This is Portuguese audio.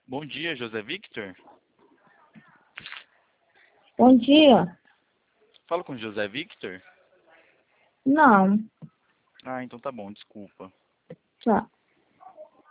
Bom dia, José Victor. Bom dia. Falo com José Victor? Não, Ah, então tá bom, desculpa. tá.